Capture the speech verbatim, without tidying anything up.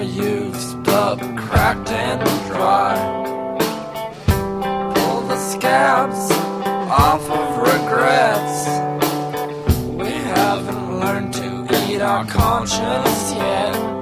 youth's blood cracked and dry. Pull the scabs off of regrets. We haven't learned to eat our conscience yet.